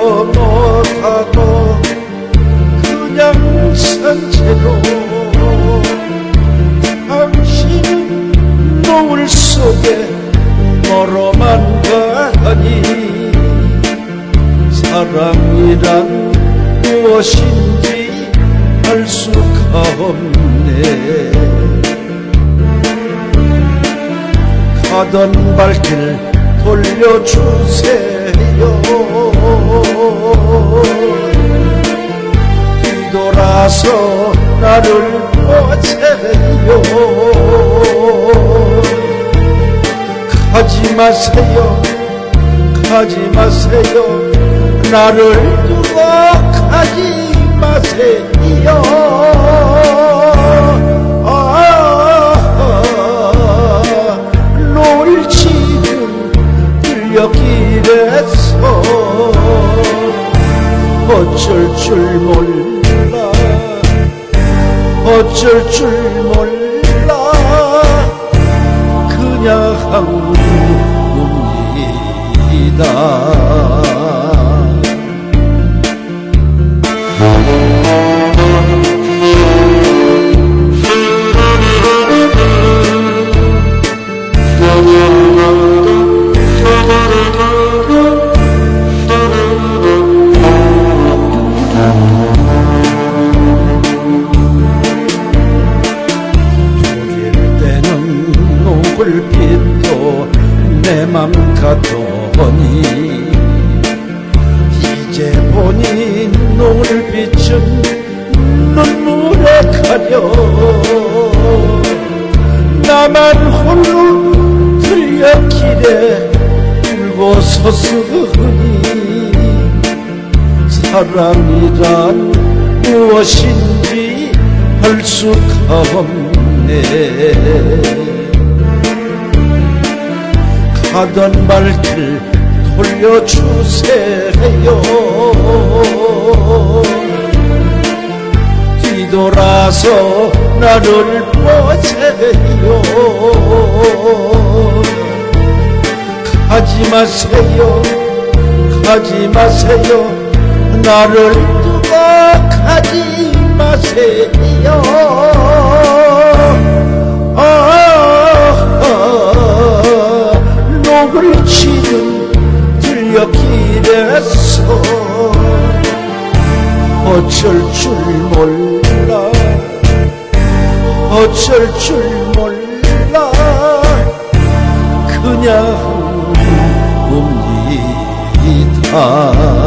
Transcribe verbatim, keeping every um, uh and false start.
못하고 그냥 산채로 당신은 노을 속에 멀어만 가니 사랑이란 무엇인지 알 수가 없네. 가던 발길 돌려주세요. 뒤돌아서 나를 보세요. 가지 마세요, 가지 마세요. 나를 두고 가지 마세요. 노을 지는 들녘길에서 어쩔 줄 몰라, 어쩔 줄 몰라. 그냥 웁니다. 불빛도 내 맘 같더니 이제 보니 노을빛은 눈물에 가려 나만 홀로 들녘길에 울고 섰으니 사랑이란 무엇인지 알 수가 없네. 가던 발길 돌려주세요. 뒤돌아서 나를 보세요. 가지 마세요, 가지 마세요. 나를 두고 가지 마세요. 노을 지는 들녘길에서 어쩔 줄 몰라, 어쩔 줄 몰라. 그냥 웁니다.